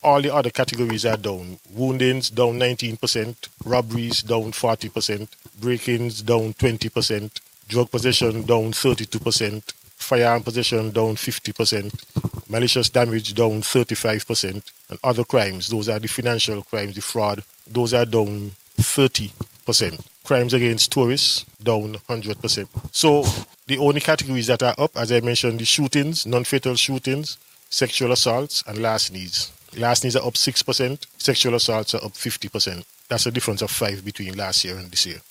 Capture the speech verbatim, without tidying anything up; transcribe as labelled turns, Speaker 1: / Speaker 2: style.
Speaker 1: All the other categories are down. Woundings down nineteen percent, robberies down forty percent, break-ins down twenty percent, drug possession down thirty-two percent, firearm possession down fifty percent, malicious damage down thirty-five percent, and other crimes, those are the financial crimes, the fraud, those are down thirty percent. Crimes against tourists down one hundred percent. So the only categories that are up, as I mentioned, the shootings, non-fatal shootings, sexual assaults, and larcenies. Larcenies are up six percent, sexual assaults are up fifty percent. That's a difference of five between last year and this year.